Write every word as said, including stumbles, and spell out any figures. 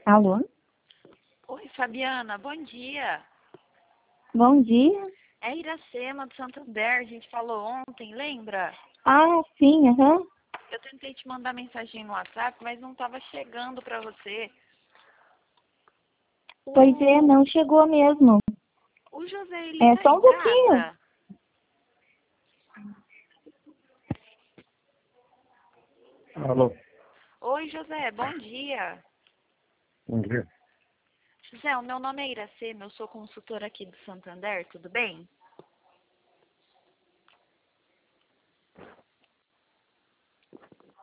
Alô? Oi, Fabiana, bom dia. Bom dia. É Iracema do Santander, a gente falou ontem, lembra? Ah, sim, aham. Eu tentei te mandar mensagem no WhatsApp, mas não estava chegando para você. O, Pois é, não chegou mesmo. o José, ele É tá só em um pouquinho. casa? Alô, Oi, José, bom dia. bom dia. José, o meu nome é Iracema, eu sou consultora aqui do Santander, tudo bem?